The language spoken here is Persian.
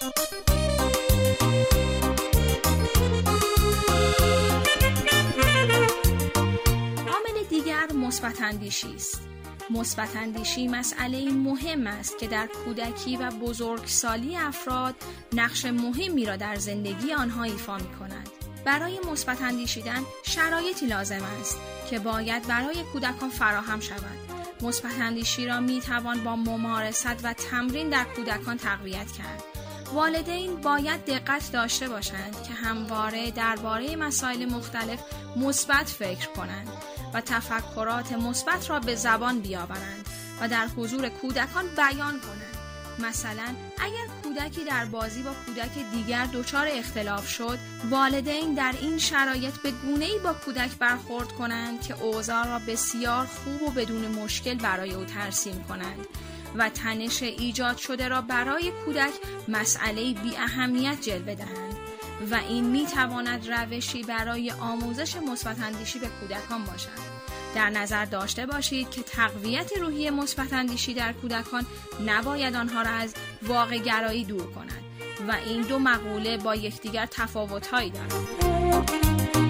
عامل دیگر مثبت اندیشی است. مثبت اندیشی مسئله مهم است که در کودکی و بزرگسالی افراد نقش مهمی را در زندگی آنها ایفا می‌کند. برای مثبت اندیشیدن شرایطی لازم است که باید برای کودکان فراهم شود. مثبت اندیشی را می‌توان با ممارست و تمرین در کودکان تقویت کرد. والدین باید دقت داشته باشند که همواره درباره مسائل مختلف مثبت فکر کنند و تفکرات مثبت را به زبان بیاورند و در حضور کودکان بیان کنند. مثلا اگر کودکی در بازی با کودک دیگر دچار اختلاف شد، والدین در این شرایط به گونه‌ای با کودک برخورد کنند که اوضاع را بسیار خوب و بدون مشکل برای او ترسیم کنند و تنش ایجاد شده را برای کودک مسئله بی اهمیت جلوه دهند و این می تواند روشی برای آموزش مثبت اندیشی به کودکان باشد. در نظر داشته باشید که تقویت روحیه مثبت اندیشی در کودکان نباید آنها را از واقع گرایی دور کند و این دو مقوله با یکدیگر تفاوت‌هایی دارند.